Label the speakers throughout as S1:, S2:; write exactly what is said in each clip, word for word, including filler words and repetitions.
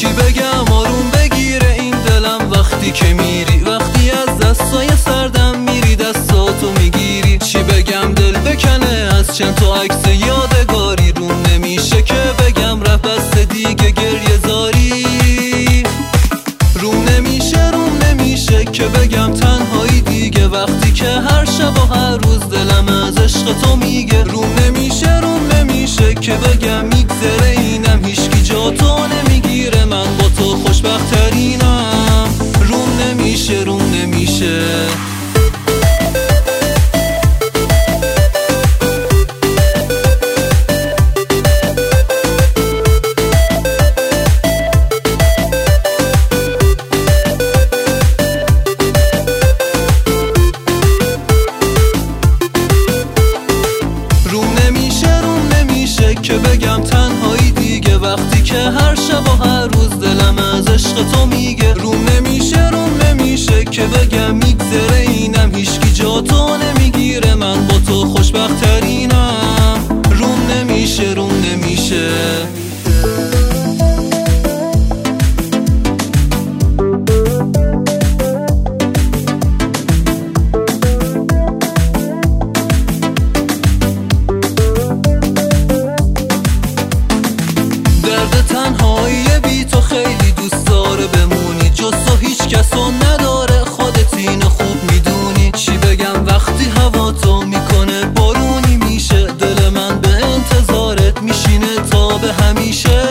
S1: چی بگم آروم بگیره این دلم وقتی که میری، وقتی از دستای سردم میری دستاتو میگیری. چی بگم دل بکنه از چند تا عکس یادگاری، روم نمیشه که بگم رفت بس دیگه گریه زاری. روم نمیشه روم نمیشه که بگم تنهایی دیگه، وقتی که هر شب و هر روز دلم از عشق تو میگه. روم نمیشه روم نمیشه که بگم میگذره اینم هیچکی جا تو نمیگیره، من با تو خوشبخترینم. روم نمیشه روم نمیشه. که بگم تنهایی دیگه، وقتی که هر شب و هر روز دلم از عشق تو میگه. روم نمیشه روم نمیشه که بگم میگذره اینم هیچکی جا تو نمیگیره، من با تو خوشبخترینم. روم نمیشه روم نمیشه. تنهایی بی تو خیلی دوست داره بمونی، جز تو هیچ کسو نداره، خودت اینو خوب میدونی. چی بگم وقتی هوا تو میکنه بارونی میشه، دل من به انتظارت میشینه تا به همیشه.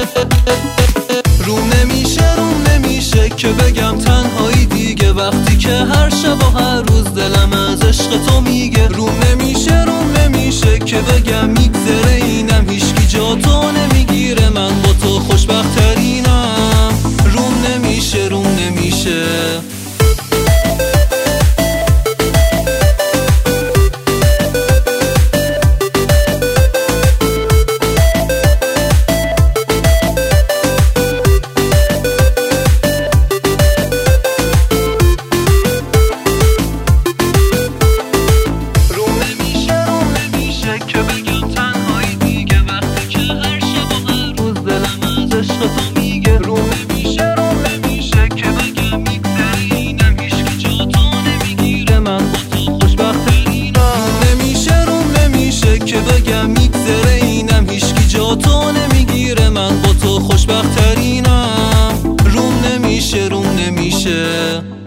S1: روم نمیشه روم نمیشه که بگم تنهایی دیگه، وقتی که هر شب و هر روز دلم از عشق تو میگه. روم نمیشه روم نمیشه که بگم میگذره اینم هیچکی جا تو نمیگیره، من با تو خوشبخترینم. روم نمیشه روم نمیشه. که بگم میگذره اینم هیچکی جا تو نمیگیره، من با تو خوشبخترینم. روم نمیشه روم نمیشه.